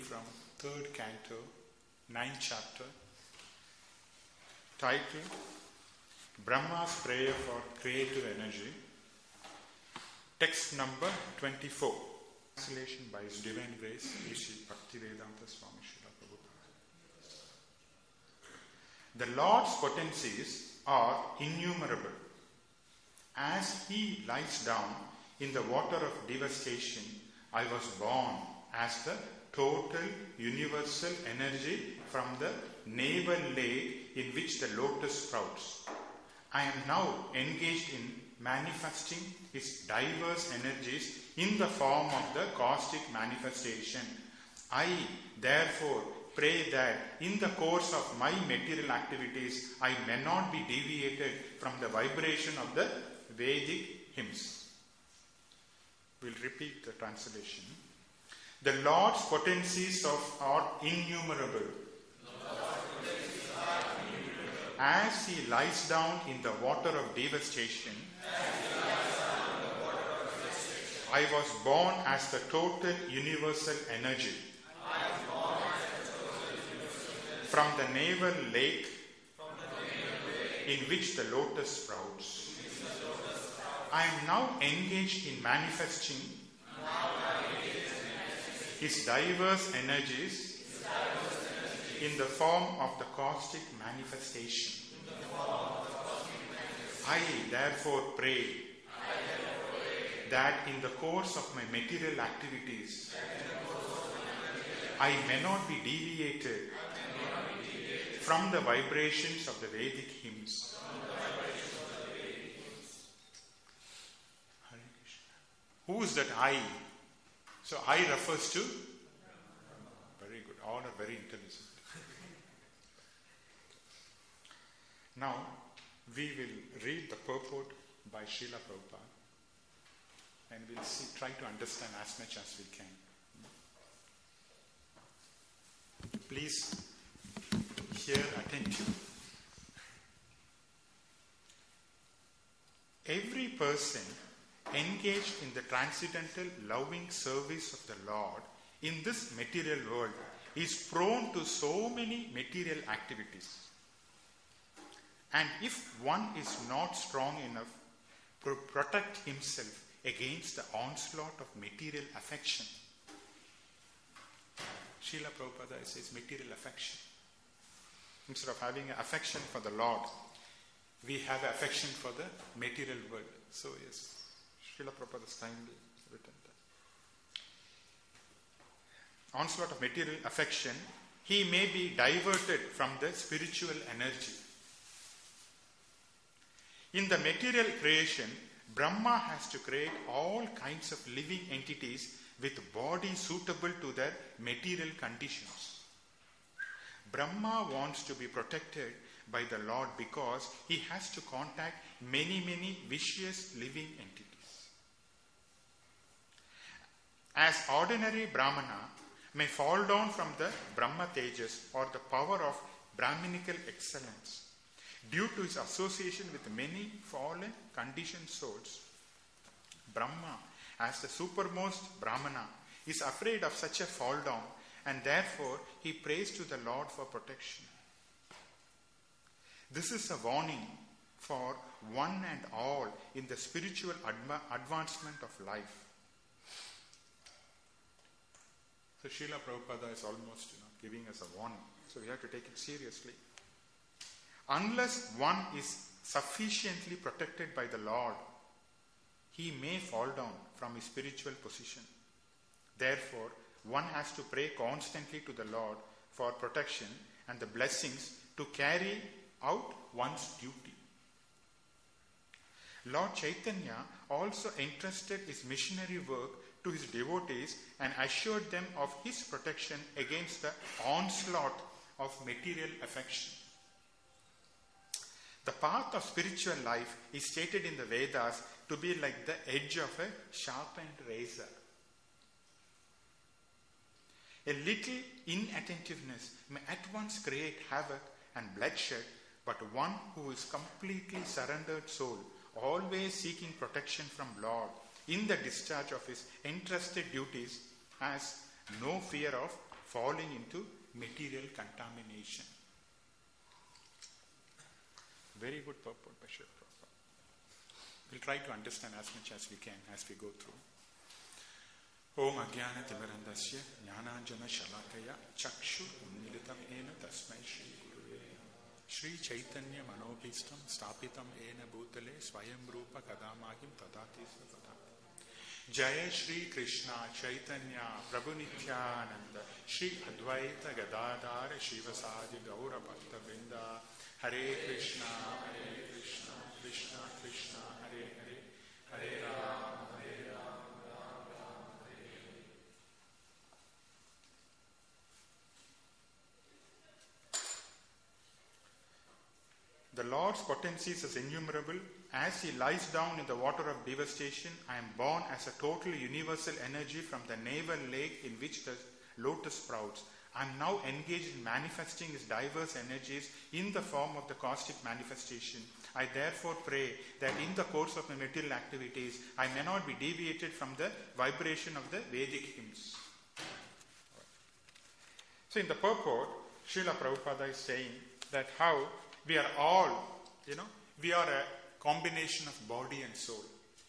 from 3rd canto, 9th chapter, titled Brahma's Prayer for Creative Energy. Text number 24. Translation by His Divine Grace, Sri Bhaktivedanta Swami Srila Prabhupada. The Lord's potencies are innumerable. As He lies down in the water of devastation, I was born as the total universal energy from the navel lake in which the lotus sprouts. I am now engaged in manifesting His diverse energies in the form of the caustic manifestation. I therefore pray that in the course of my material activities, I may not be deviated from the vibration of the Vedic hymns. We'll repeat the translation. The Lord's potencies are innumerable. As He lies down in the water of devastation, I was born as the total universal energy. From the navel lake in which the lotus sprouts. I am now engaged in manifesting His diverse energies in the form of the caustic manifestation. I therefore pray that in the course of my material activities, I may not be deviated from the vibrations of the Vedic hymns. Hare Krishna. Who is that I? So I refers to? Very good. All are very intelligent. Now, we will read the purport by Srila Prabhupada and we'll try to understand as much as we can. Please hear attentively. Every person engaged in the transcendental loving service of the Lord in this material world is prone to so many material activities. And if one is not strong enough to protect himself against the onslaught of material affection, Srila Prabhupada says material affection. Instead of having an affection for the Lord, we have affection for the material world. So yes, Srila Prabhupada has kindly written that. Onslaught of material affection, he may be diverted from the spiritual energy. In the material creation, Brahma has to create all kinds of living entities with bodies suitable to their material conditions. Brahma wants to be protected by the Lord because he has to contact many vicious living entities. As ordinary Brahmana may fall down from the Brahma Tejas or the power of Brahminical excellence due to his association with many fallen conditioned souls, Brahma, as the supermost Brahmana, is afraid of such a fall down and therefore he prays to the Lord for protection. This is a warning for one and all in the spiritual advancement of life. So Srila Prabhupada is almost giving us a warning. So we have to take it seriously. Unless one is sufficiently protected by the Lord, he may fall down from his spiritual position. Therefore, one has to pray constantly to the Lord for protection and the blessings to carry out one's duty. Lord Chaitanya also entrusted his missionary work to his devotees and assured them of his protection against the onslaught of material affection. The path of spiritual life is stated in the Vedas to be like the edge of a sharpened razor. A little inattentiveness may at once create havoc and bloodshed, but one who is completely surrendered soul, always seeking protection from Lord in the discharge of his entrusted duties, has no fear of falling into material contamination. Very good purport, Bishop. We'll try to understand as much as we can as we go through. Om Ajnana Timirandasya Jnananjana Shalakaya Chakshu Unnilitam Ena Tasmai Shri Guruve Shri Chaitanya Manobhistam Stapitam Ena Bhutale Swayam Rupa Kadamagim Tadati Sapadati Jaya Shri Krishna Chaitanya Prabhu Nityananda Shri Advaita Gadadhar Shivasadi Gaura Bhakta Vrinda Hare Krishna Krishna Krishna Hare Hare Hare Rama Hare Rama Rama Rama Hare Hare. The Lord's potencies is innumerable. As he lies down in the water of devastation, I am born as a total universal energy from the navel lake in which the lotus sprouts. I am now engaged in manifesting his diverse energies in the form of the cosmic manifestation. I therefore pray that in the course of my material activities, I may not be deviated from the vibration of the Vedic hymns. So in the purport, Srila Prabhupada is saying that how we are all, we are a combination of body and soul.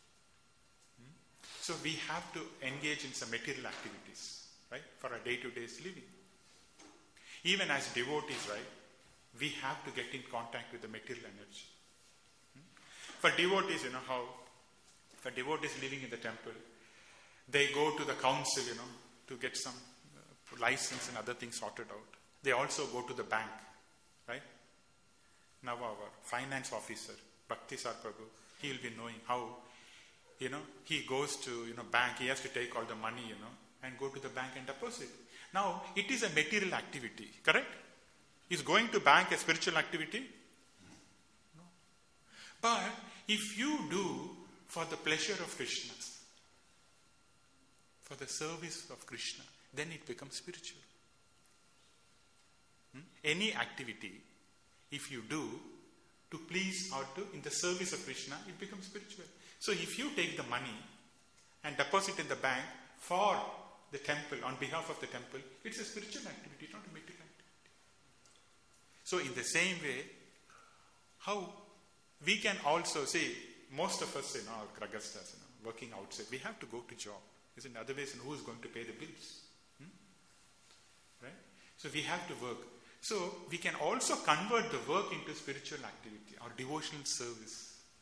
So we have to engage in some material activities, right, for our day-to-day living. Even as devotees, right, we have to get in contact with the material energy. For devotees, how, for devotees living in the temple, they go to the council, to get some license and other things sorted out. They also go to the bank, right? Now our finance officer, Bhaktisar Prabhu, he will be knowing how, he goes to, bank, he has to take all the money, and go to the bank and deposit. Now, it is a material activity, correct? Is going to bank a spiritual activity? No. But if you do for the pleasure of Krishna, for the service of Krishna, then it becomes spiritual. Any activity, if you do to please or to in the service of Krishna, it becomes spiritual. So if you take the money and deposit in the bank for the temple, on behalf of the temple, it's a spiritual activity, not a material activity. So in the same way, how we can also say, most of us, our Gragastas, working outside, we have to go to job. Isn't otherwise, who is going to pay the bills? Right? So we have to work. So we can also convert the work into spiritual activity or devotional service.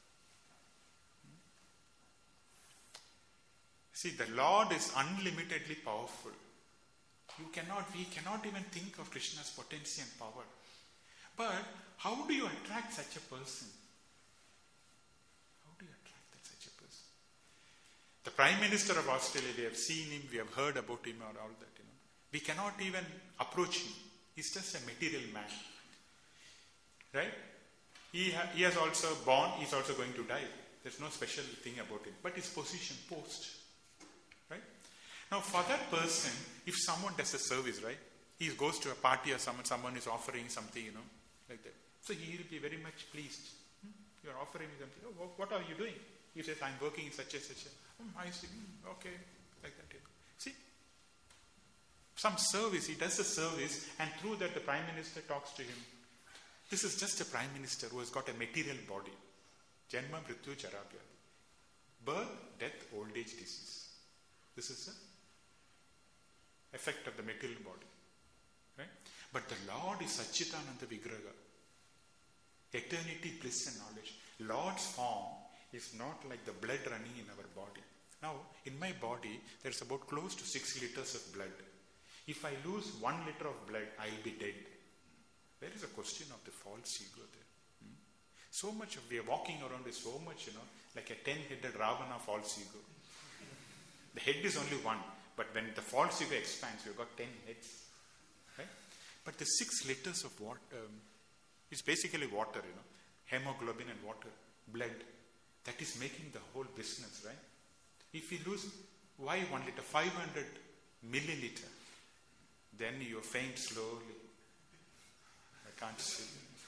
See, the Lord is unlimitedly powerful. We cannot even think of Krishna's potency and power. But how do you attract such a person? How do you attract such a person? The Prime Minister of Australia, we have seen him, we have heard about him or all that. We cannot even approach him. He's just a material man. Right? He has also born, he's also going to die. There's no special thing about him. But his position, post. Right? Now for that person, if someone does a service, right? He goes to a party or someone is offering something, like that. So he will be very much pleased. You are offering me something. Oh, what are you doing? He says, I'm working in such a. I see. Okay. Like that. See? Some service, he does a service, and through that the Prime Minister talks to him. This is just a Prime Minister who has got a material body. Janma, Mrityu, Jarabya. Birth, death, old age, disease. This is the effect of the material body. Right? But the Lord is Satchitananda Vigraha. Eternity, bliss and knowledge. Lord's form is not like the blood running in our body. Now, in my body, there is about close to 6 liters of blood. If I lose 1 liter of blood, I will be dead. There is a question of the false ego there. So much we are walking around with so much, like a 10-headed Ravana false ego. The head is only one, but when the false ego expands, you've got 10 heads. Right? But the 6 liters of water, is basically water, hemoglobin and water, blood. That is making the whole business, right? If you lose, why 1 liter? 500 milliliter. Then you faint slowly. I can't see.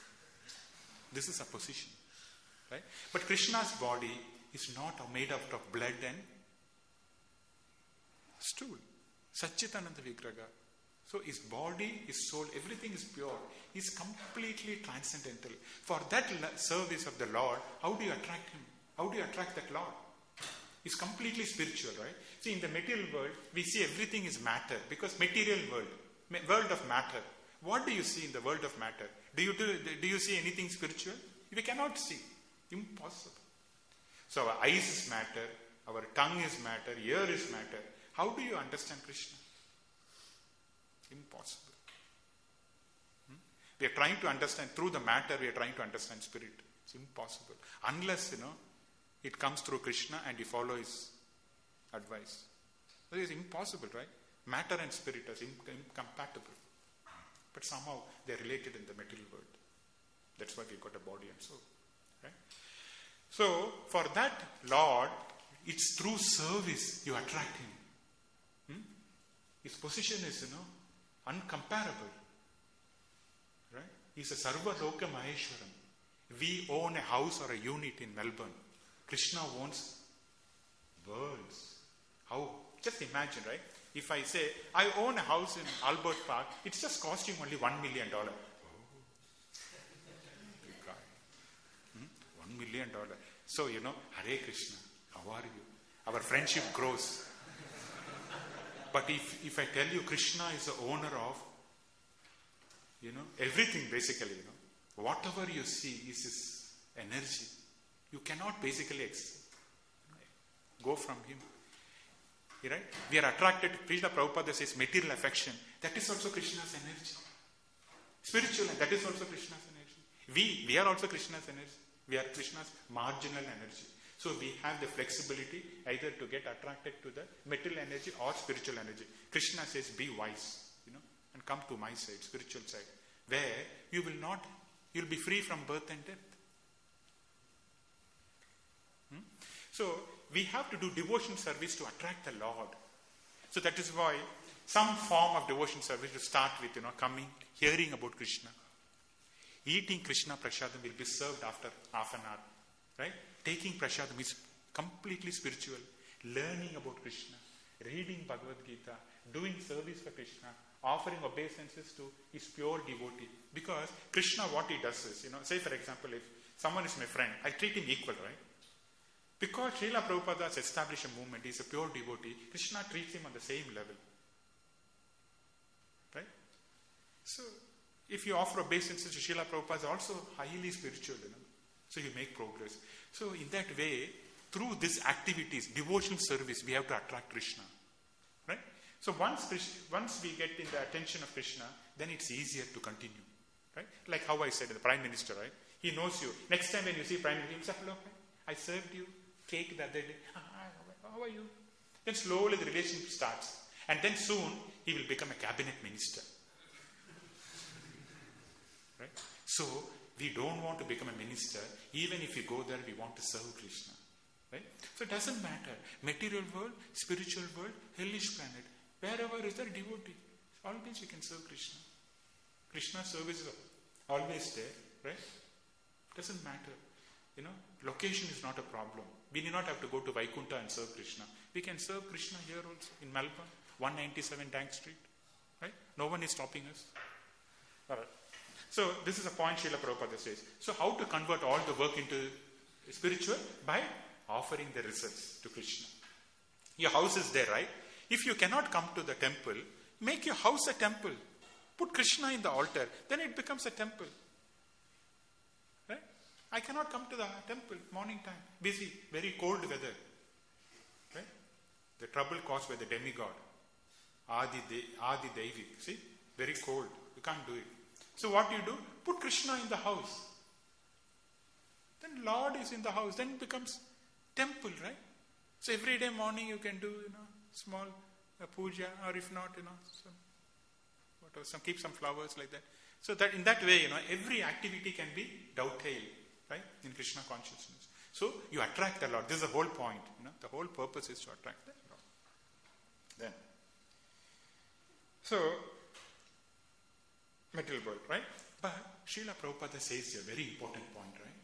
This is a position, right? But Krishna's body is not made out of blood and stool. Satchitananda Vigraha. So his body, his soul, everything is pure. He's completely transcendental. For that service of the Lord, how do you attract him? How do you attract that Lord? He's completely spiritual, right? See, in the material world, we see everything is matter, because material world of matter. What do you see in the world of matter? Do you see anything spiritual? We cannot see. Impossible. So our eyes is matter, our tongue is matter, ear is matter. How do you understand Krishna? Impossible. We are trying to understand through the matter, we are trying to understand spirit. It's impossible. Unless, it comes through Krishna and you follow his advice. That is impossible, right? Matter and spirit are incompatible. But somehow they are related in the material world. That's why we've got a body and soul. Right? So, for that Lord, it's through service you attract him. His position is, uncomparable. Right? He's a Sarva Loka Maheshwaram. We own a house or a unit in Melbourne. Krishna owns worlds. How? Just imagine, right? If I say, I own a house in Albert Park, it's just costing only $1 million. Oh, big guy. $1 million. So, Hare Krishna, how are you? Our friendship grows. But if I tell you Krishna is the owner of, everything basically, whatever you see is his energy. You cannot basically go from him. Right? We are attracted, Srila Prabhupada says, material affection. That is also Krishna's energy. Spiritual, that is also Krishna's energy. We are also Krishna's energy. We are Krishna's marginal energy. So we have the flexibility either to get attracted to the material energy or spiritual energy. Krishna says, be wise, and come to my side, spiritual side, where you'll be free from birth and death. So we have to do devotion service to attract the Lord. So that is why some form of devotion service will start with, coming, hearing about Krishna. Eating Krishna Prasadam will be served after half an hour. Right? Taking Prasadam is completely spiritual. Learning about Krishna. Reading Bhagavad Gita. Doing service for Krishna. Offering obeisances to his pure devotee. Because Krishna, what he does is, say for example, if someone is my friend, I treat him equal, right? Because Srila Prabhupada has established a movement, he is a pure devotee, Krishna treats him on the same level. Right? So, if you offer obeisances to Srila Prabhupada, is also highly spiritual, So you make progress. So in that way, through these activities, devotional service, we have to attract Krishna. Right? So once we get in the attention of Krishna, then it's easier to continue. Right? Like how I said, the Prime Minister, right? He knows you. Next time when you see Prime Minister, he will say, hello, I served you cake the other day. How are you? Then slowly the relationship starts. And then soon he will become a cabinet minister. Right? So we don't want to become a minister. Even if we go there, we want to serve Krishna. Right? So it doesn't matter. Material world, spiritual world, hellish planet. Wherever is there a devotee, always we can serve Krishna. Krishna's service is always there. Right? Doesn't matter. Location is not a problem. We need not have to go to Vaikunta and serve Krishna. We can serve Krishna here also in Melbourne, 197 Dank Street. Right? No one is stopping us. Alright. So this is a point Srila Prabhupada says. So how to convert all the work into spiritual? By offering the results to Krishna. Your house is there, right? If you cannot come to the temple, make your house a temple. Put Krishna in the altar. Then it becomes a temple. Right? I cannot come to the temple morning time. Busy. Very cold weather. Right? The trouble caused by the demigod. Adi Devi. See? Very cold. You can't do it. So what you do? Put Krishna in the house. Then Lord is in the house. Then it becomes temple, right? So every day morning you can do, small puja, or if not, keep some flowers like that. So that in that way, every activity can be dovetailed, right, in Krishna consciousness. So you attract the Lord. This is the whole point. The whole purpose is to attract the Lord. Then, so material world, right? But Srila Prabhupada says a very important point, right?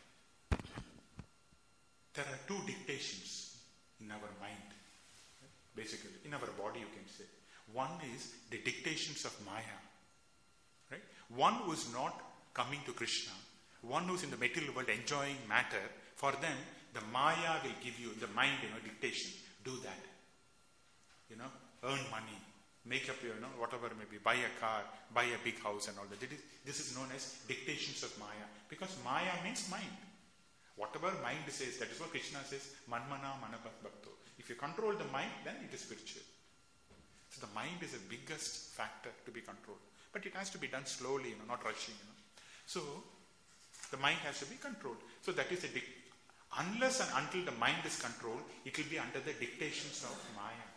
That there are two dictations in our mind. basically, in our body you can say. One is the dictations of Maya. Right? One who is not coming to Krishna, one who is in the material world enjoying matter, for them, the Maya will give you, the mind, dictation. Do that. Earn money, make up your, whatever it may be, buy a car, buy a big house and all that. This is known as dictations of Maya. Because Maya means mind. Whatever mind says, that is what Krishna says, Manmana Manapat Bhakto. If you control the mind, then it is spiritual. So the mind is the biggest factor to be controlled. But it has to be done slowly, not rushing. So the mind has to be controlled. So that is unless and until the mind is controlled, it will be under the dictations of Maya.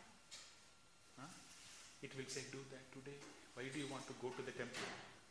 It will say, do that today. Why do you want to go to the temple?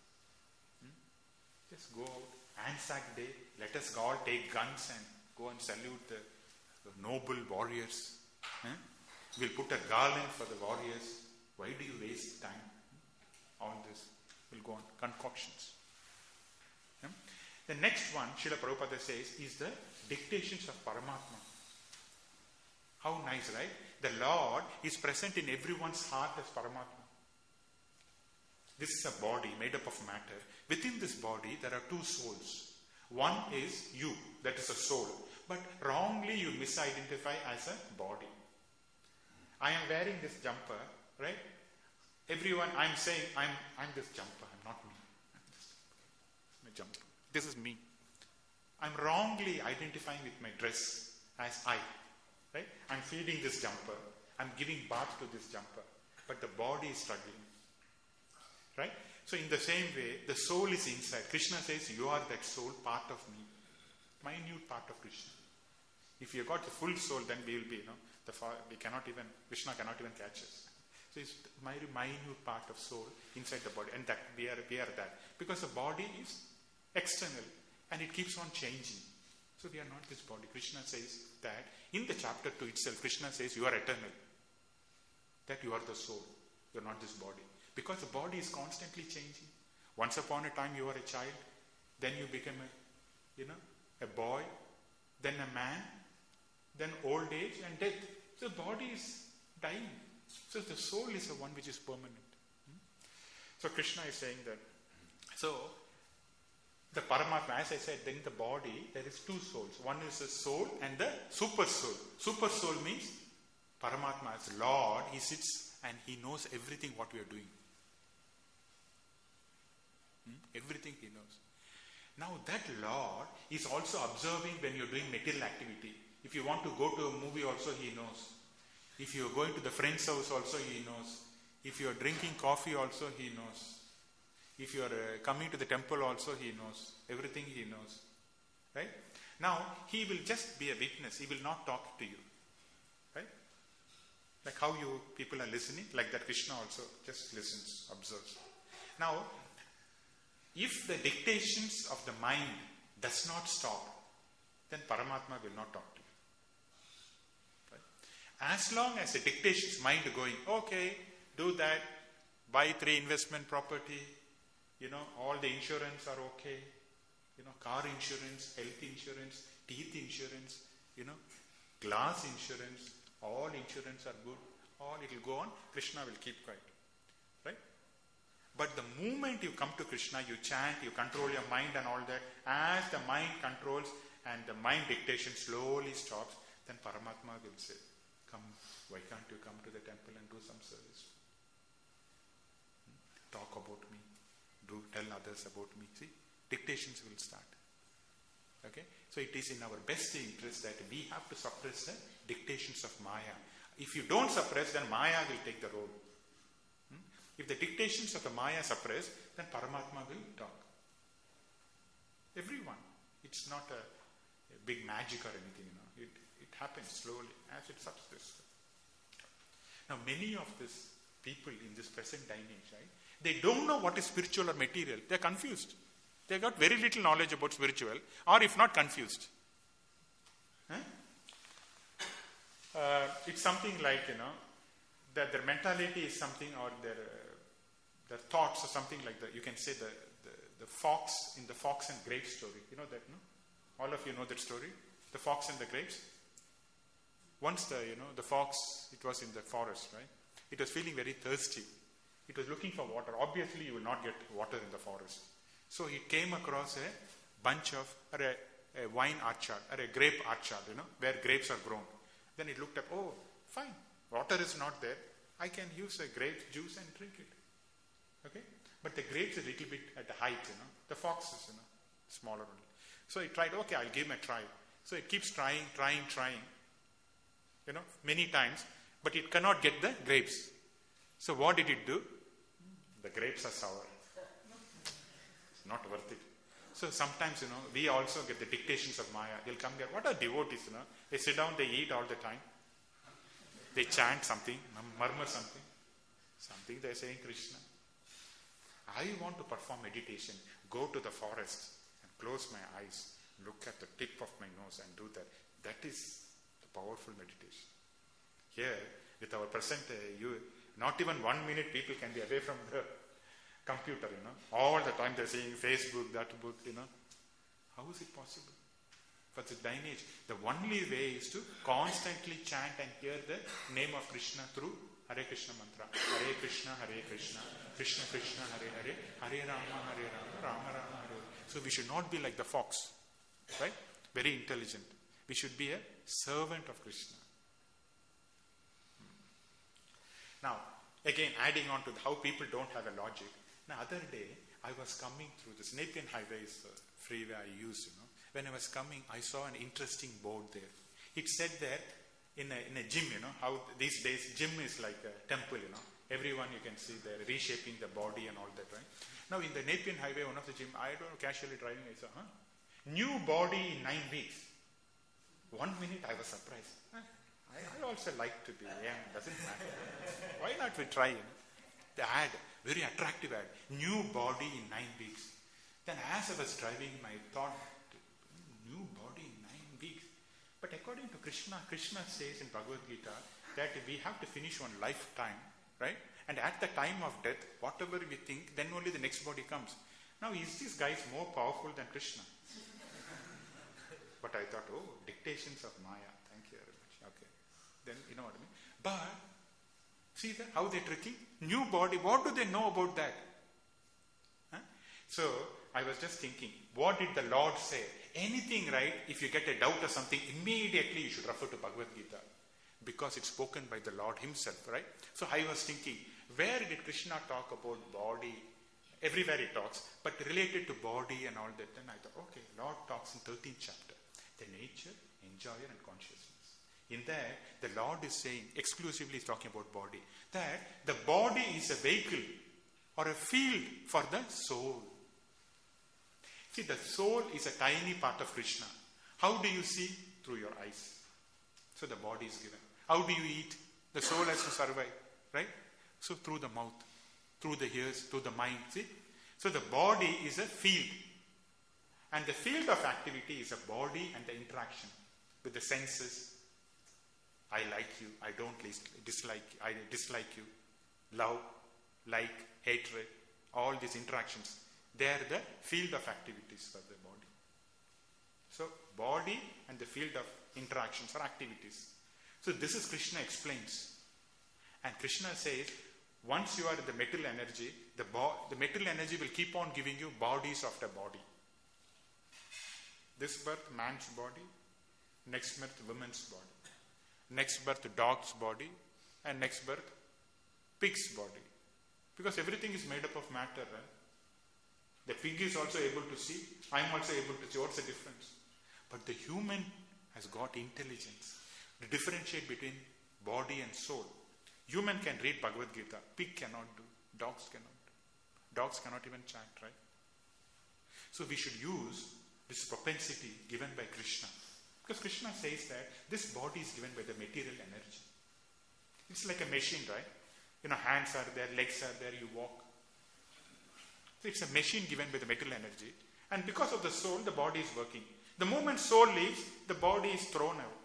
Just go out. Anzac Day. Let us all take guns and go and salute the noble warriors. We'll put a garland for the warriors. Why do you waste time? All this will go on. Concoctions. The next one, Srila Prabhupada says, is the dictations of Paramatma. How nice, right? The Lord is present in everyone's heart as Paramatma. This is a body made up of matter. Within this body, there are two souls. One is you, that is a soul. But wrongly you misidentify as a body. I am wearing this jumper, right? Everyone, I'm saying, I'm this jumper. I'm not me. I'm this jumper. This is me. I'm wrongly identifying with my dress as I. Right? I'm feeding this jumper. I'm giving bath to this jumper. But the body is struggling. Right? So in the same way, the soul is inside. Krishna says, you are that soul, part of me. Minute part of Krishna. If you got the full soul, then we will be, Krishna cannot even catch us. So it's my minute part of soul inside the body. And that we are that. Because the body is external and it keeps on changing. So we are not this body. Krishna says that in the chapter 2 itself, Krishna says you are eternal. That you are the soul. You are not this body. Because the body is constantly changing. Once upon a time you were a child. Then you become a boy. Then a man. Then old age and death. So the body is dying. So the soul is the one which is permanent. So Krishna is saying that. So the Paramatma, as I said, then the body, there is two souls. One is the soul and the super soul. Super soul means Paramatma as Lord. He sits and he knows everything what we are doing. Everything he knows. Now that Lord is also observing when you are doing material activity. If you want to go to a movie also, he knows. If you are going to the friend's house also, he knows. If you are drinking coffee also, he knows. If you are coming to the temple also, he knows. Everything he knows. Right? Now, he will just be a witness. He will not talk to you. Right? Like how you people are listening, like that Krishna also just listens, observes. Now, if the dictations of the mind does not stop, then Paramatma will not talk to you. Right? As long as the dictations mind going, okay, do that, buy 3 investment property, all the insurance are okay, car insurance, health insurance, teeth insurance, glass insurance, all insurance are good, all it will go on, Krishna will keep quiet. Right? But the moment you come to Krishna, you chant, you control your mind and all that, as the mind controls and the mind dictation slowly stops, then Paramatma will say, come, why can't you come to the temple and do some service? Talk about me. Tell others about me. See, dictations will start. Okay? So it is in our best interest that we have to suppress the dictations of Maya. If you don't suppress, then Maya will take the role. If the dictations of the Maya suppress, then Paramatma will talk. Everyone. It's not a big magic or anything. It happens slowly as it suppresses. Now many of these people in this present time age, right? They don't know what is spiritual or material. They are confused. They got very little knowledge about spiritual, or if not confused. It's something like, that their mentality is something, or their thoughts or something like that. You can say the fox in the fox and grapes story. You know that, no? All of you know that story? The fox and the grapes? Once the fox, it was in the forest, right? It was feeling very thirsty. It was looking for water. Obviously, you will not get water in the forest. So it came across a bunch of, or a wine orchard, or a grape orchard, where grapes are grown. Then it looked up, oh, fine, water is not there. I can use a grape juice and drink it. Okay? But the grapes are a little bit at the height, The fox is, smaller only. So it tried, okay, I'll give him a try. So it keeps trying, many times, but it cannot get the grapes. So what did it do? The grapes are sour. It's not worth it. So sometimes, we also get the dictations of Maya. They'll come there. What are devotees, They sit down, they eat all the time. They chant something, murmur something. Something they're saying Krishna. I want to perform meditation. Go to the forest and close my eyes. Look at the tip of my nose and do that. That is the powerful meditation. Here, with our present, not even 1 minute people can be away from the computer, All the time they're saying Facebook, that book, How is it possible? For the lineage, the only way is to constantly chant and hear the name of Krishna through Hare Krishna mantra. Hare Krishna, Krishna Krishna, Hare Hare, Hare Rama, Rama Rama, Hare. So we should not be like the fox, right? Very intelligent. We should be a servant of Krishna. Now, again, adding on to how people don't have a logic. The other day, I was coming through this Nepean Highway is the freeway I use, When I was coming, I saw an interesting board there. It said that in a gym, how these days gym is like a temple, Everyone you can see there reshaping the body and all that, right? Now in the Nepean Highway, one of the gym, I don't know, casually driving, I saw, new body in 9 weeks. 1 minute I was surprised. I also like to be young, doesn't matter. Why not we try? The ad, very attractive ad, new body in 9 weeks. Then as I was driving, I thought, new body in 9 weeks. But according to Krishna says in Bhagavad Gita that we have to finish one lifetime, right? And at the time of death, whatever we think, then only the next body comes. Now, is this guy more powerful than Krishna? But I thought, dictations of Maya. Thank you very much. Okay. Then, you know what I mean? But, see how they're tricky? New body, what do they know about that? So, I was just thinking, what did the Lord say? Anything, right, if you get a doubt or something, immediately you should refer to Bhagavad Gita. Because it's spoken by the Lord himself, right? So I was thinking, where did Krishna talk about body? Everywhere he talks, but related to body and all that. Then I thought, okay, Lord talks in 13th chapter. The nature, enjoyer and consciousness. In there, the Lord is saying, exclusively talking about body, that the body is a vehicle or a field for the soul. See, the soul is a tiny part of Krishna. How do you see? Through your eyes. So the body is given. How do you eat? The soul has to survive, right? So through the mouth, through the ears, through the mind, see? So the body is a field. And the field of activity is a body and the interaction with the senses. I like you, I don't dislike, I dislike you. Love, like, hatred, all these interactions. They are the field of activities for the body. So, body and the field of interactions or activities. So, this is Krishna explains. And Krishna says, once you are in the material energy, the material energy will keep on giving you bodies after body. This birth, man's body. Next birth, woman's body. Next birth, dog's body. And next birth, pig's body. Because everything is made up of matter, right? The pig is also able to see. I am also able to see. What's the difference? But the human has got intelligence to differentiate between body and soul. Human can read Bhagavad Gita. Pig cannot do. Dogs cannot do. Dogs cannot even chant, right? So we should use this propensity given by Krishna. Because Krishna says that this body is given by the material energy. It's like a machine, right? Hands are there, legs are there, you walk. So it's a machine given by the material energy. And because of the soul, the body is working. The moment soul leaves, the body is thrown out.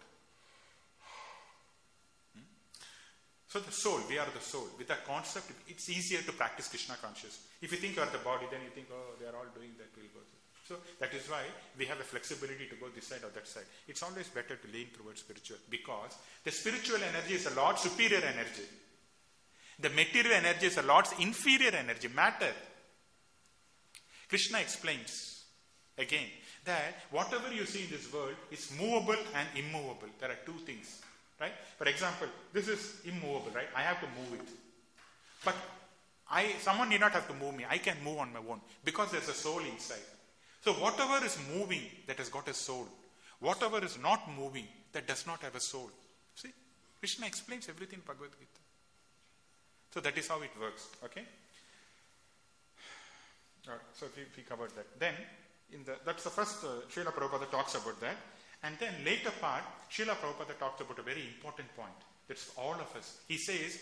So the soul, we are the soul. With that concept, it's easier to practice Krishna consciousness. If you think you are the body, then you think, they are all doing that, we'll go through. So that is why we have a flexibility to go this side or that side. It's always better to lean towards spiritual, because the spiritual energy is a lot superior energy. The material energy is a lot inferior energy, matter. Krishna explains again that whatever you see in this world is movable and immovable. There are two things, right? For example, this is immovable, right? I have to move it. But someone need not have to move me. I can move on my own because there's a soul inside. So whatever is moving, that has got a soul. Whatever is not moving, that does not have a soul. See, Krishna explains everything in Bhagavad Gita. So that is how it works. Okay. All right, so we covered that. Then that's the first Srila Prabhupada talks about that. And then later part, Srila Prabhupada talks about a very important point. That's for all of us. He says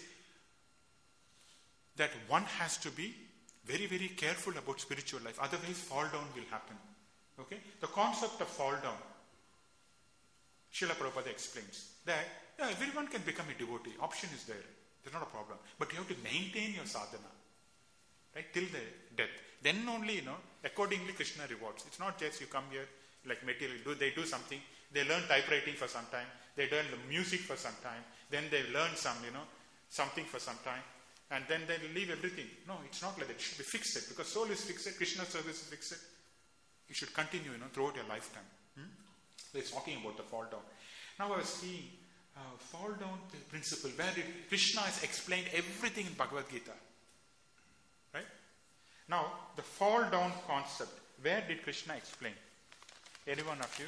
that one has to be very, very careful about spiritual life. Otherwise, fall down will happen. Okay? The concept of fall down, Srila Prabhupada explains that everyone can become a devotee. Option is there. There's not a problem. But you have to maintain your sadhana. Right? Till the death. Then only, accordingly Krishna rewards. It's not just you come here, like material, they do something. They learn typewriting for some time. They learn the music for some time. Then they learn some, something for some time. And then they will leave everything. No, it's not like that. It should be fixed. Because soul is fixed. Krishna service is fixed. You should continue, throughout your lifetime. So it's talking about the fall down. Now I was seeing fall down principle. Where Krishna has explained everything in Bhagavad Gita. Right? Now, the fall down concept. Where did Krishna explain? Any one of you?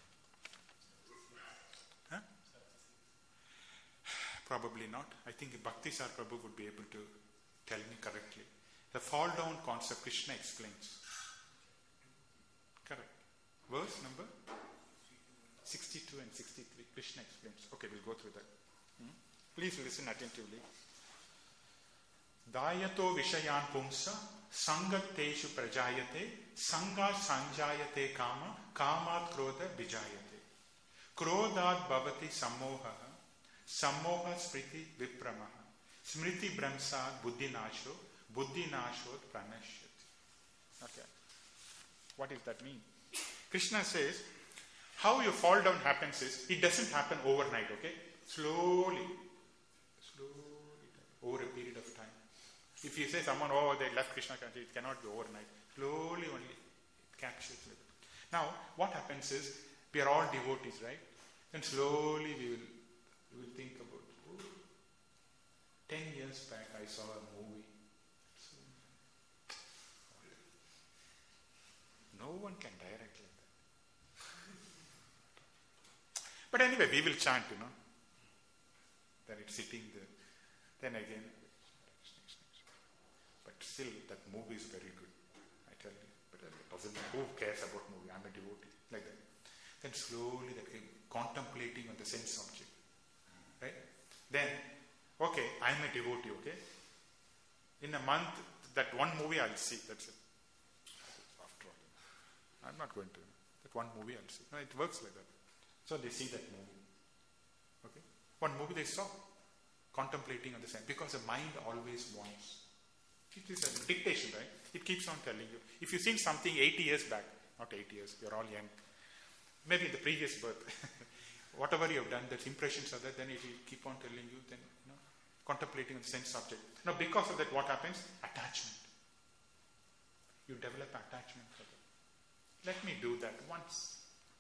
Huh? Probably not. I think Bhaktisar Prabhu would be able to tell me correctly. The fall down concept Krishna explains. Correct. Verse number 62 and 63. Krishna explains. Okay, we'll go through that. Please listen attentively. Dayato vishayan pumsa sangateshu prajayate sanga sanjayate kama kamat krodha bijayate krodhat bhavati sammoha sammoha smriti vipramaha smriti brahmsad buddhinasho buddhinashot pranashyati. Okay. What does that mean? Krishna says, how your fall down happens is, it doesn't happen overnight, okay? Slowly, over a period of time. If you say someone, they left Krishna country, it cannot be overnight. Slowly only, it captures it. Now, what happens is, we are all devotees, right? And slowly we will think about, 10 years back I saw a movie. No one can direct like that. But anyway, we will chant, Then it's sitting there. Then again, but still that movie is very good, I tell you. But who cares about movie? I'm a devotee, like that. Then slowly that contemplating on the sense object, right? Then, okay, I'm a devotee, okay? In a month, that one movie I'll see, that's it. After all, I'm not going to. That one movie I'll see. No, it works like that. So they see that movie. Okay? One movie they saw. Contemplating on the sense. Because the mind always wants. It is a dictation, right? It keeps on telling you. If you've seen something 80 years back, not 8 years, you're all young. Maybe in the previous birth. Whatever you have done, that impressions are there, then it will keep on telling you, then, contemplating on the sense subject. Now, because of that, what happens? Attachment. You develop attachment for that. Let me do that once.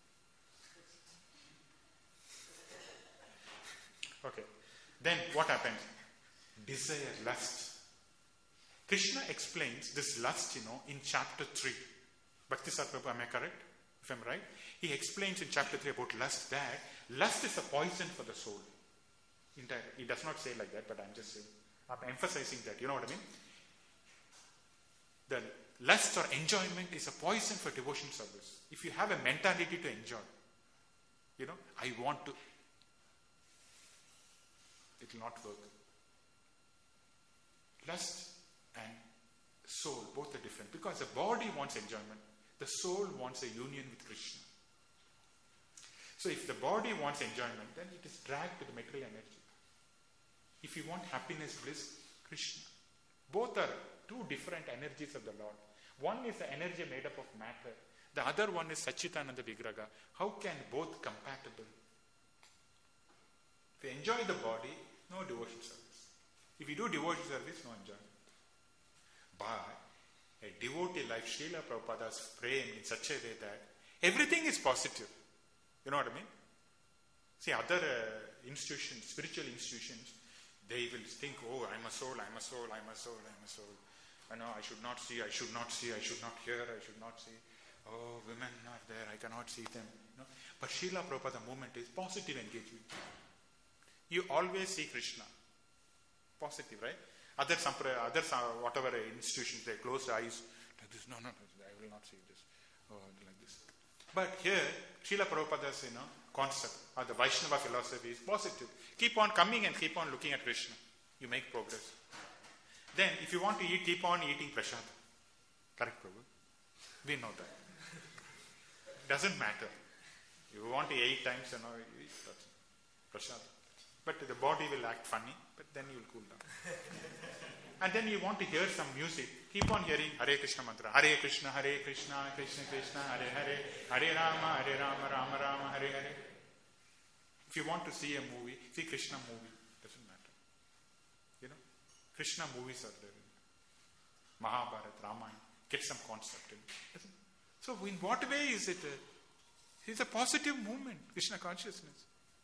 Okay. Then what happens? Desire, lust. Krishna explains this lust, in chapter 3. Bhaktisar Prabhu, am I correct? If I'm right? He explains in chapter 3 about lust that lust is a poison for the soul. He does not say like that, but I'm just saying. I'm emphasizing that. You know what I mean? The lust or enjoyment is a poison for devotion service. If you have a mentality to enjoy, I want to, it will not work. Lust and soul, both are different. Because the body wants enjoyment. The soul wants a union with Krishna. So if the body wants enjoyment, then it is dragged to the material energy. If you want happiness, bliss, Krishna. Both are two different energies of the Lord. One is the energy made up of matter. The other one is Satchitananda Vigraha. How can both compatible? If you enjoy the body, no devotion service. If you do devotion service, no enjoyment. But a devotee like Srila Prabhupada's framed in such a way that everything is positive. You know what I mean? See, other institutions, spiritual institutions, they will think, oh, I'm a soul, I'm a soul, I'm a soul, I'm a soul. I should not see, I should not see, I should not hear, I should not see. Oh, women are there, I cannot see them. But Srila Prabhupada movement is positive engagement. You always see Krishna. Positive, right? Others, whatever institutions, they close their eyes like this. No, I will not see this. Oh, like this. But here, Srila Prabhupada's concept or the Vaishnava philosophy is positive. Keep on coming and keep on looking at Krishna. You make progress. Then, if you want to eat, keep on eating prasad. Correct, Prabhu? We know that. Doesn't matter. You want to eat 8 times, you eat prasad. But the body will act funny, but then you will cool down. And then you want to hear some music. Keep on hearing Hare Krishna mantra. Hare Krishna, Krishna Krishna, Hare Hare, Hare Rama, Rama Rama, Hare Hare. If you want to see a movie, see Krishna movie. Doesn't matter. Krishna movies are there. Mahabharata, Ramayana. Get some concept in it. So in what way is it? It's a positive movement, Krishna consciousness.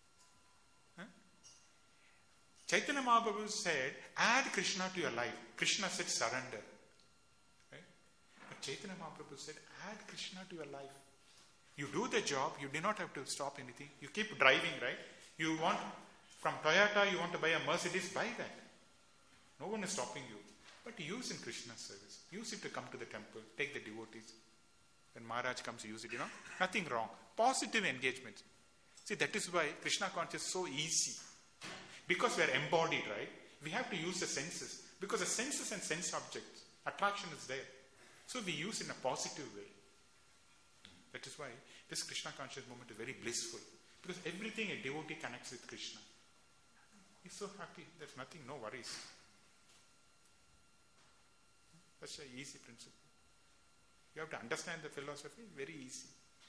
Chaitanya Mahaprabhu said, add Krishna to your life. Krishna said, surrender. Right? But Chaitanya Mahaprabhu said, add Krishna to your life. You do the job, you do not have to stop anything. You keep driving, right? You want, from Toyota, you want to buy a Mercedes, buy that. No one is stopping you. But use in Krishna's service. Use it to come to the temple. Take the devotees. When Maharaj comes, use it, Nothing wrong. Positive engagement. See, that is why Krishna consciousness is so easy. Because we are embodied, right? We have to use the senses. Because the senses and sense objects, attraction is there. So we use in a positive way. That is why this Krishna conscious moment is very blissful. Because everything a devotee connects with Krishna. He's so happy. There's nothing, no worries. That's an easy principle. You have to understand the philosophy, very easy.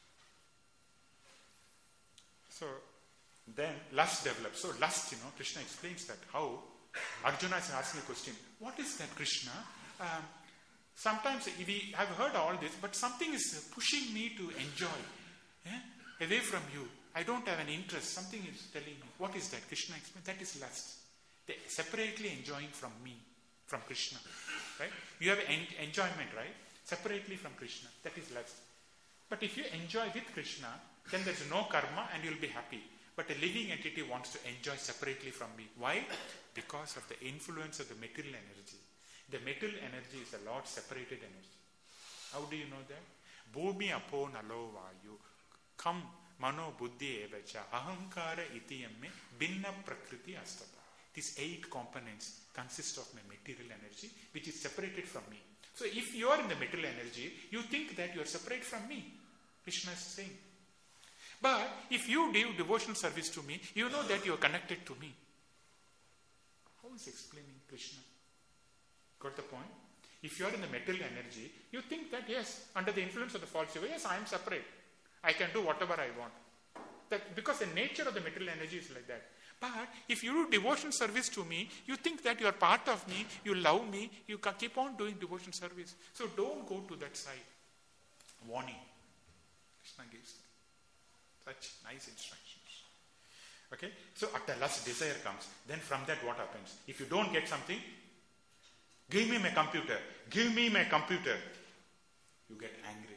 So, then lust develops. So lust, Krishna explains that how Arjuna is asking a question. What is that, Krishna? Sometimes we have heard all this, but something is pushing me to enjoy. Away from you. I don't have an interest. Something is telling me. What is that? Krishna explains. That is lust. They separately enjoying from me, from Krishna. Right? You have enjoyment, right? Separately from Krishna. That is lust. But if you enjoy with Krishna, then there is no karma and you will be happy. But a living entity wants to enjoy separately from me. Why? Because of the influence of the material energy. The material energy is a Lord's separated energy. How do you know that? Bhumi apo nalo vayu kam mano buddhi evacha ahankara itiyamme binna prakriti astata. These 8 components consist of my material energy, which is separated from me. So if you are in the material energy, you think that you are separate from me. Krishna is saying. But if you give devotional service to me, you know that you are connected to me. How is explaining Krishna? Got the point? If you are in the material energy, you think that yes, under the influence of the false ego, yes, I am separate. I can do whatever I want. That because the nature of the material energy is like that. But if you do devotional service to me, you think that you are part of me, you love me, you can keep on doing devotional service. So don't go to that side. Warning. Krishna gives such nice instructions. Okay? So at the last desire comes, then from that what happens? If you don't get something, give me my computer. Give me my computer. You get angry.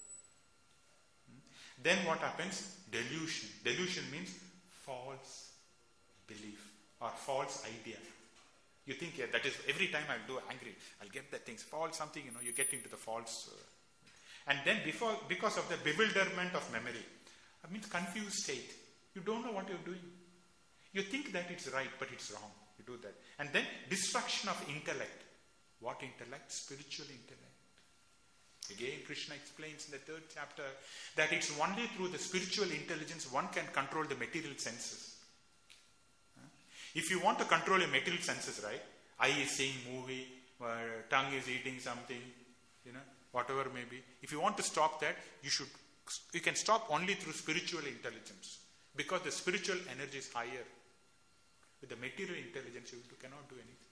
Then what happens? Delusion. Delusion means false belief or false idea. You think that is every time I'll do angry, I'll get the things. False something, you get into the false. And then because of the bewilderment of memory, I mean confused state. You don't know what you're doing. You think that it's right, but it's wrong. You do that. And then destruction of intellect. What intellect? Spiritual intellect. Again, Krishna explains in the 3rd chapter that it's only through the spiritual intelligence one can control the material senses. If you want to control your material senses, right? Eye is seeing movie, tongue is eating something, whatever may be. If you want to stop that, you can stop only through spiritual intelligence, because the spiritual energy is higher. With the material intelligence, you cannot do anything.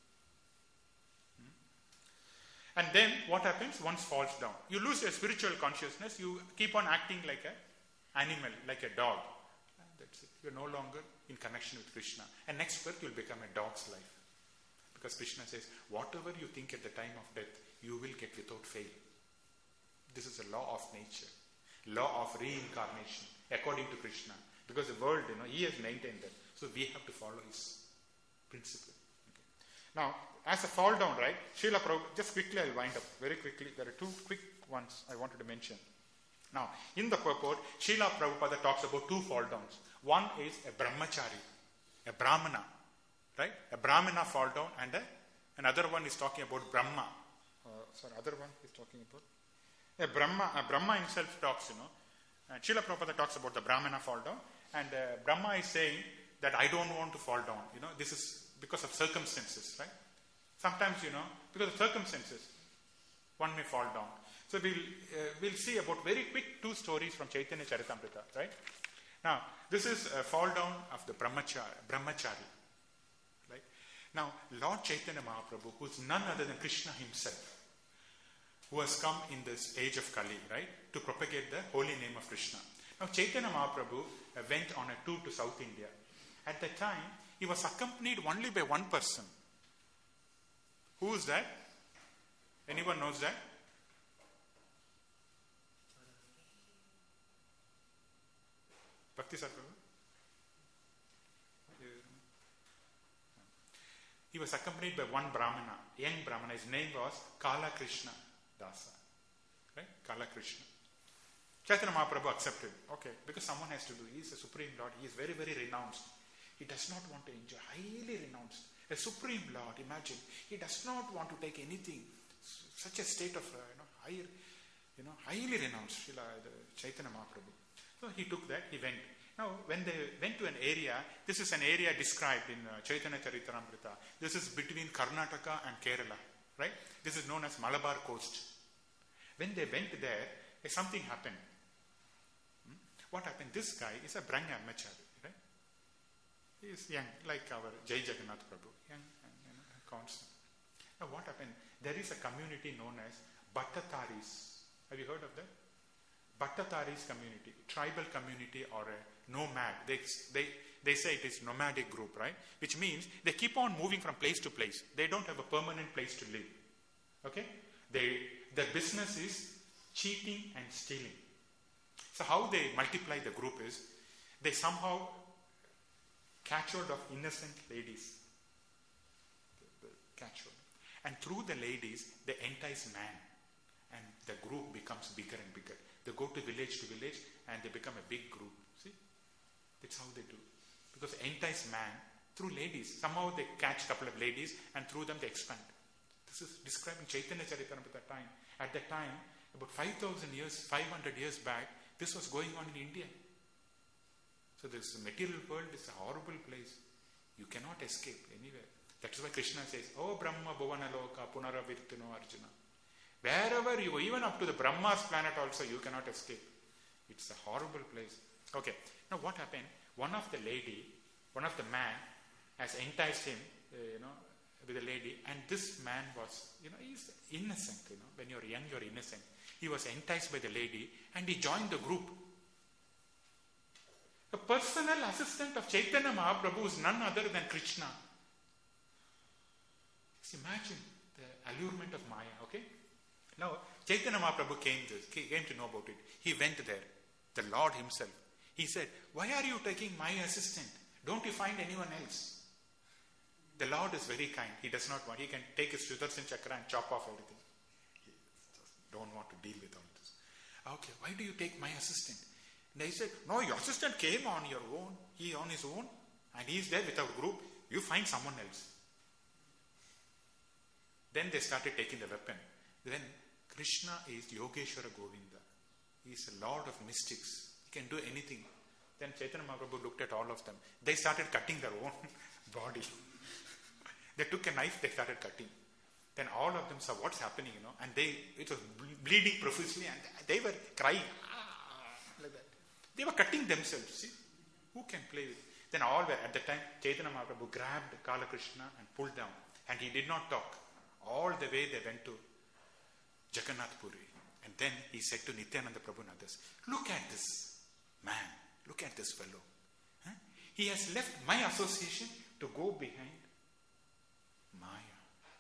And then what happens? One falls down. You lose your spiritual consciousness. You keep on acting like an animal, like a dog. And that's it. You're no longer in connection with Krishna. And next birth, you'll become a dog's life. Because Krishna says, whatever you think at the time of death, you will get without fail. This is a law of nature. Law of reincarnation, according to Krishna. Because the world, he has maintained that. So we have to follow his principle. Okay. Now, as a fall down, right? Srila Prabhupada, just quickly I'll wind up, very quickly. There are two quick ones I wanted to mention. Now, in the purport, Srila Prabhupada talks about two fall downs. One is a brahmachari, a brahmana, right? A brahmana fall down, and another one is talking about Brahma. Other one is talking about a Brahma himself talks, and Srila Prabhupada talks about the brahmana fall down, and Brahma is saying that I don't want to fall down. This is because of circumstances, right? Sometimes, because of circumstances, one may fall down. So we'll see about very quick two stories from Chaitanya Charitamrita, right? Now, this is a fall down of the brahmachari, right? Now, Lord Chaitanya Mahaprabhu, who is none other than Krishna himself, who has come in this age of Kali, right, to propagate the holy name of Krishna. Now, Chaitanya Mahaprabhu went on a tour to South India. At that time, he was accompanied only by one person. Who is that? Anyone knows that? Bhakti Sarprabhu? He was accompanied by one Brahmana, young Brahmana. His name was Kala Krishna Dasa. Right? Kala Krishna. Chaitanya Mahaprabhu accepted. Okay, because someone has to do. He is a Supreme Lord. He is very, very renounced. He does not want to enjoy. Highly renounced. A Supreme Lord, imagine. He does not want to take anything. Such a state of, highly renounced. Chaitanya Mahaprabhu. So he took that, he went. Now, when they went to an area, this is an area described in Chaitanya Charitamrita. This is between Karnataka and Kerala, right? This is known as Malabar Coast. When they went there, something happened. What happened? This guy is a brahmachari, right? He is young, like our Jai Jagannath Prabhu, young and constant. Now, what happened? There is a community known as Bhattataris. Have you heard of that? Bhattataris community, tribal community or a nomad. They say it is nomadic group, right? Which means they keep on moving from place to place. They don't have a permanent place to live. Okay? Their business is cheating and stealing. So how they multiply the group is, they somehow catch hold of innocent ladies. Catch hold. And through the ladies, they entice man. And the group becomes bigger and bigger. They go to village and they become a big group. See? That's how they do. Because they entice man through ladies. Somehow they catch a couple of ladies and through them they expand. This is describing Chaitanya Charitamrita time. At that time, about 500 years back, this was going on in India. So this material world is a horrible place. You cannot escape anywhere. That is why Krishna says, Oh Brahma Bhuvana Loka Punaravirtino Arjuna. Wherever you go, even up to the Brahma's planet also, you cannot escape. It's a horrible place. Okay. Now what happened? One of the man has enticed him, with a lady, and this man was, he's innocent, when you're young, you're innocent. He was enticed by the lady and he joined the group. The personal assistant of Chaitanya Mahaprabhu is none other than Krishna. Just imagine the allurement of Maya, okay? Now, Chaitanya Mahaprabhu came to know about it. He went there, the Lord himself. He said, why are you taking my assistant? Don't you find anyone else? The Lord is very kind. He does not want. He can take his Sudarshan Chakra and chop off everything. He just don't want to deal with all this. Okay, why do you take my assistant? And they said, no, your assistant came on your own. He on his own. And he is there with our group. You find someone else. Then they started taking the weapon. Then Krishna is Yogeshwara Govinda. He is a lord of mystics. He can do anything. Then Chaitanya Mahaprabhu looked at all of them. They started cutting their own body. They took a knife, they started cutting. Then all of them saw what's happening, and it was bleeding profusely, and they were crying, like that. They were cutting themselves. See, who can play with? Then all were, at the time, Chaitanya Mahaprabhu grabbed Kalakrishna and pulled down, and he did not talk. All the way they went to Jagannath Puri. And then he said to Nityananda Prabhu and others, look at this man, look at this fellow. He has left my association to go behind Maya.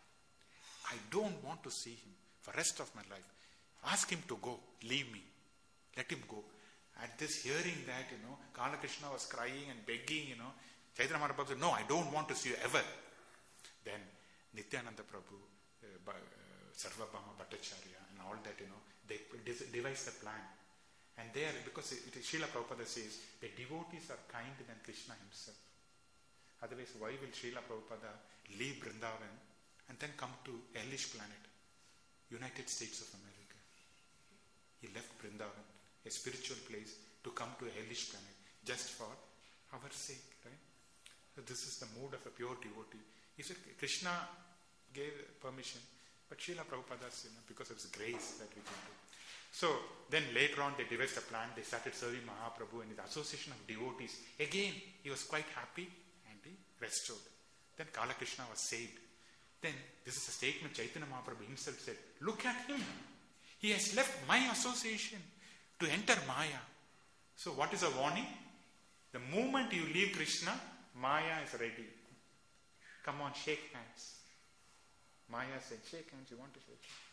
I don't want to see him for the rest of my life. Ask him to go, leave me, let him go. At this hearing that, Kalakrishna was crying and begging, Chaitanya Mahaprabhu said, no, I don't want to see you ever. Then Nityananda Prabhu, Sarvabhauma Bhattacharya and all that, they devised a plan. And there, because Srila Prabhupada says, the devotees are kinder than Krishna himself. Otherwise, why will Srila Prabhupada leave Vrindavan and then come to a hellish planet, United States of America? He left Vrindavan, a spiritual place, to come to a hellish planet just for our sake, right? So this is the mood of a pure devotee. He said Krishna gave permission, but Srila Prabhupada, because of his grace that we can do. So then later on they devised a plan. They started serving Mahaprabhu and the association of devotees. Again, he was quite happy and he restored. Then Kalakrishna was saved. Then this is a statement Chaitanya Mahaprabhu himself said, look at him. He has left my association to enter Maya. So what is a warning? The moment you leave Krishna, Maya is ready. Come on, shake hands. Maya said, shake hands, you want to shake hands?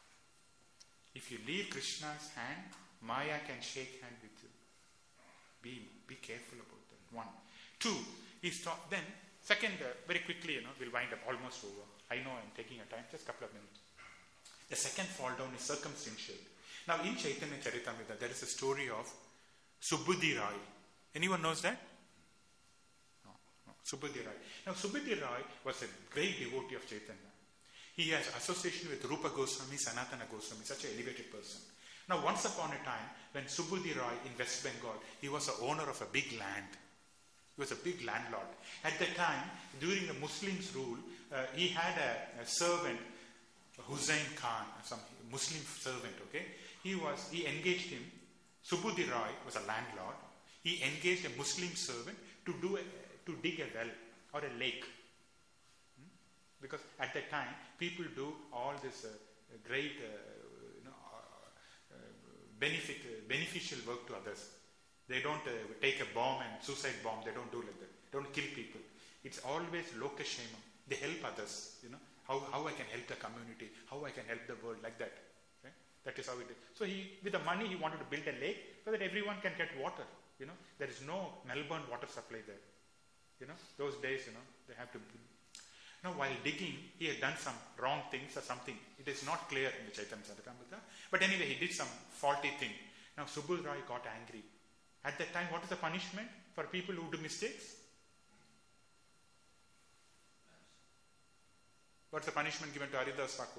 If you leave Krishna's hand, Maya can shake hand with you. Be careful about that. 1. 2, then second, very quickly, we'll wind up, almost over. I know I'm taking a time, just a couple of minutes. The second fall down is circumstantial. Now in Chaitanya Charitamrita, there is a story of Subudhi Rai. Anyone knows that? No. Subudhi Rai. Now Subudhi Rai was a great devotee of Chaitanya. He has association with Rupa Goswami, Sanatana Goswami, such an elevated person. Now once upon a time, when Subudhi Rai in West Bengal, he was the owner of a big land. He was a big landlord. At the time, during the Muslims' rule, he had a servant, Hussain Khan, some Muslim servant, okay? He engaged him. Subudhi Rai was a landlord. He engaged a Muslim servant to dig a well or a lake. Because at that time, people do all this great beneficial work to others. They don't take a bomb and suicide bomb. They don't do like that. They don't kill people. It's always lokashema. They help others. How I can help the community, how I can help the world, like that. Right? That is how it is. So with the money, he wanted to build a lake so that everyone can get water. There is no Melbourne water supply there. Those days, they have to. Now, while digging, he had done some wrong things or something. It is not clear in the Chaitanya Charitamrita. But anyway, he did some faulty thing. Now, Subudhi Rai got angry. At that time, what is the punishment for people who do mistakes? What's the punishment given to Haridas Thakur?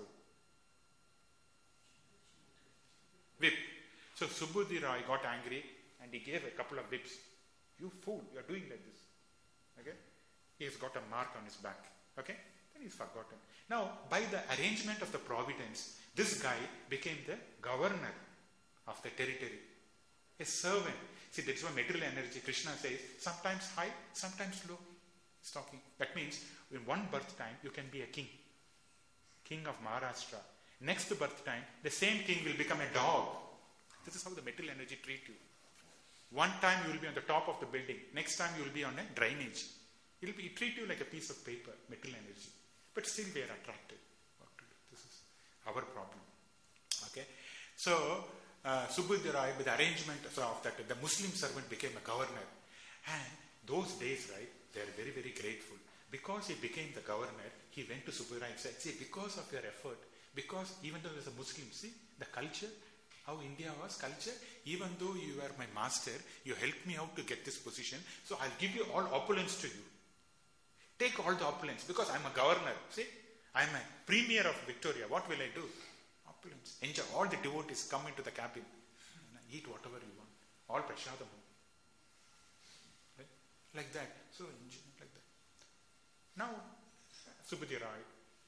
Whip. So Subudhi Rai got angry and he gave a couple of whips. You fool, you are doing like this. Okay? He has got a mark on his back. Okay? Then he's forgotten. Now, by the arrangement of the providence, this guy became the governor of the territory. A servant. See, that's why material energy, Krishna says, sometimes high, sometimes low. He's talking. That means, in one birth time, you can be a king. King of Maharashtra. Next birth time, the same king will become a dog. This is how the material energy treat you. One time you will be on the top of the building. Next time you will be on a drainage. It treat you like a piece of paper, material energy. But still we are attracted. This is our problem. Okay. So, Subudhi Rai, with the arrangement of that, the Muslim servant became a governor. And those days, right, they are very, very grateful. Because he became the governor, he went to Subudhi Rai and said, see, because of your effort, because even though he was a Muslim, see, the culture, how India was, culture, even though you are my master, you helped me out to get this position, so I'll give you all opulence to you. Take all the opulence, because I'm a governor, see, I'm a premier of Victoria, what will I do? Opulence. Enjoy. All the devotees come into the cabin, eat whatever you want, all prashadam. Right? Like that. So, like that. Now, Subudhi Rai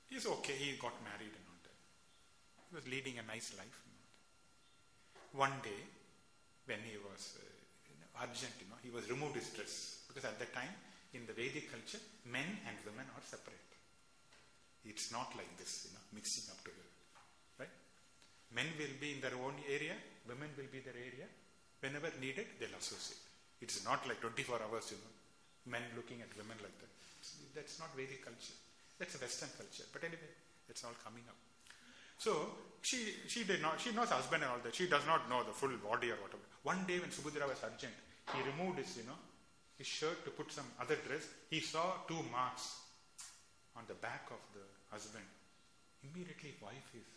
He's okay, he got married and all that. He was leading a nice life. One day, when he was urgent, he was removed his dress. Because at that time, in the Vedic culture, men and women are separate. It's not like this, mixing up together. Right? Men will be in their own area, women will be their area. Whenever needed, they'll associate. It's not like 24 hours, men looking at women like that. That's not Vedic culture. That's a Western culture. But anyway, it's all coming up. So, she knows husband and all that. She does not know the full body or whatever. One day when Subhadra was urgent, he removed his shirt to put some other dress. He saw 2 marks on the back of the husband. Immediately, wife is,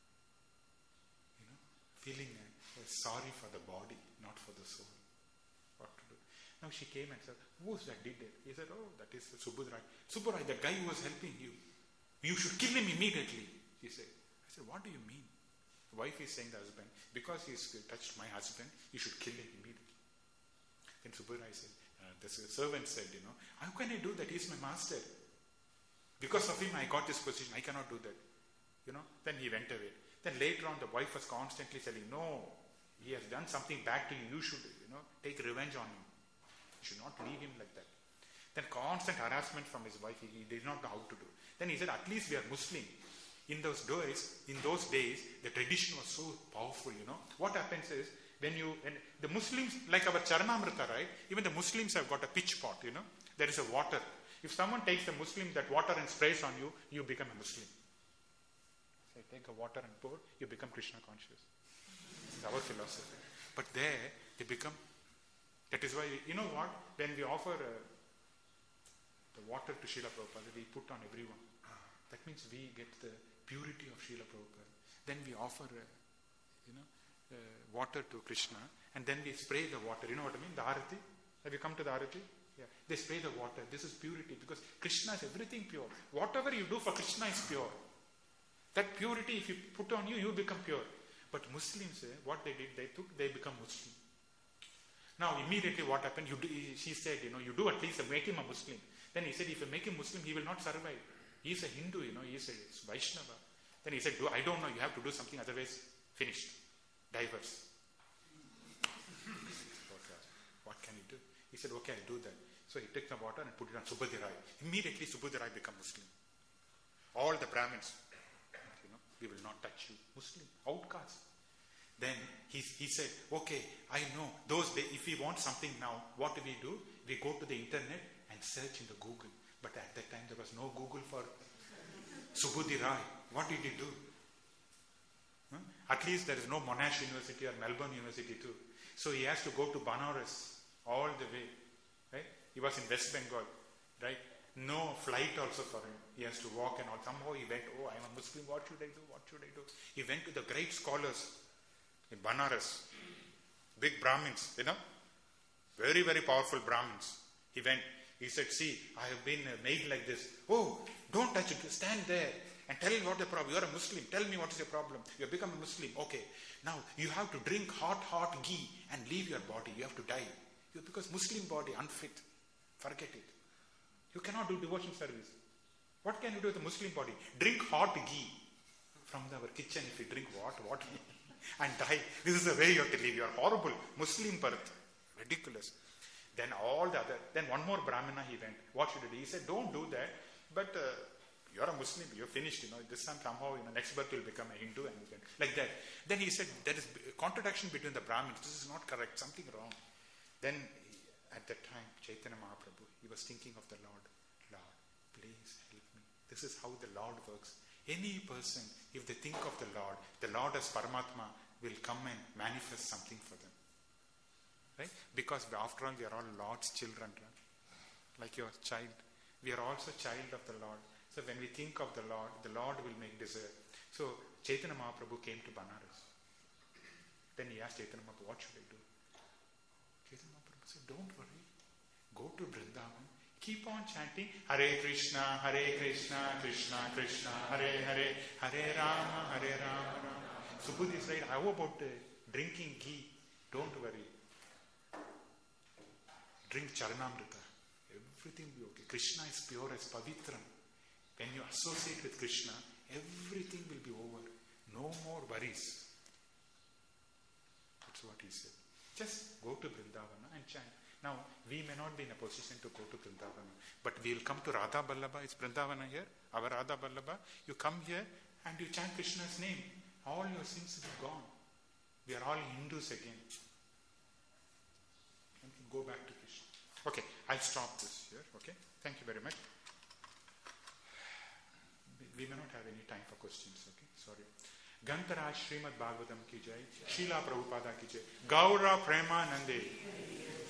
feeling sorry for the body, not for the soul. What to do? Now she came and said, who's that did it? He said, oh, that is Subhadra. Subhadra, that guy who was helping you. You should kill him immediately. She said. I said, what do you mean? The wife is saying to the husband, because he's touched my husband, you should kill him immediately. Then Subhadra said, the servant said, how can I do that? He's my master. Because of him, I got this position. I cannot do that. Then he went away. Then later on, the wife was constantly saying, no, he has done something bad to you. You should, take revenge on him. You should not leave him like that. Then constant harassment from his wife. He did not know how to do. Then he said, at least we are Muslim. In those days, the tradition was so powerful, What happens is, when the Muslims, like our Charanamrita, right? Even the Muslims have got a pitch pot, There is a water. If someone takes the Muslim, that water and sprays on you, you become a Muslim. So you take a water and pour, you become Krishna conscious. It's our philosophy. But there, they become, that is why, what? When we offer the water to Srila Prabhupada, we put on everyone. That means we get the purity of Srila Prabhupada. Then we offer, water to Krishna, and then we spray the water. You know what I mean? The Arati. Have you come to the Arati? Yeah. They spray the water. This is purity, because Krishna is everything pure. Whatever you do for Krishna is pure. That purity, if you put on you, you become pure. But Muslims, what they did, they become Muslim. Now, immediately what happened? She said, you do at least make him a Muslim. Then he said, if you make him Muslim, he will not survive. He is a Hindu, he is a Vaishnava. Then he said, I don't know, you have to do something, otherwise, finished. Divorce. What can he do? He said, okay, I'll do that. So he took the water and put it on Subhadra. Immediately, Subhadra became Muslim. All the Brahmins, we will not touch you. Muslim, outcast. Then he said, okay, I know, those days, if we want something now, what do? We go to the internet and search in the Google. But at that time, there was no Google for Subhuti Rai. What did he do? At least there is no Monash University or Melbourne University too. So he has to go to Banaras all the way. Right? He was in West Bengal. Right? No flight also for him. He has to walk and all. Somehow he went, I'm a Muslim, what should I do? What should I do? He went to the great scholars in Banaras. Big Brahmins, Very, very powerful Brahmins. He went. He said, see, I have been made like this. Oh, don't touch it. Stand there and tell me what the problem. You are a Muslim. Tell me what is your problem. You have become a Muslim. Okay. Now, you have to drink hot ghee and leave your body. You have to die. Because Muslim body, unfit. Forget it. You cannot do devotion service. What can you do with a Muslim body? Drink hot ghee from our kitchen. If you drink what? And die. This is the way you have to live. You are horrible. Muslim birth. Ridiculous. Then then one more Brahmana he went. What should he do? He said, don't do that. But you're a Muslim. You're finished. This time somehow next birth you'll become a Hindu and you can, like that. Then he said, there is a contradiction between the Brahmins. This is not correct. Something wrong. Then at that time, Chaitanya Mahaprabhu, he was thinking of the Lord. Lord, please help me. This is how the Lord works. Any person, if they think of the Lord as Paramatma will come and manifest something for them. Right? Because after all, we are all Lord's children. Right? Like your child. We are also child of the Lord. So when we think of the Lord will make desire. So Chaitanya Mahaprabhu came to Banaras. Then he asked Chaitanya Mahaprabhu, what should I do? Chaitanya Mahaprabhu said, don't worry. Go to Vrindavan. Keep on chanting Hare Krishna, Krishna Krishna, Hare Hare, Hare Rama, Rama. Subhuti is right. How about drinking ghee? Don't worry. Drink Charanamrita. Everything will be okay. Krishna is pure as Pavitram. When you associate with Krishna, everything will be over. No more worries. That's what he said. Just go to Vrindavana and chant. Now, we may not be in a position to go to Vrindavana, but we will come to Radha Ballabha. Is Vrindavana here? Our Radha Ballabha. You come here and you chant Krishna's name. All your sins will be gone. We are all Hindus again. And go back to Krishna. Okay, I'll stop this here. Okay, thank you very much. We may not have any time for questions. Okay, sorry. Gantharaj Srimad Bhagavatam ki jai, Srila Prabhupada ki jai, Gaura Premanande.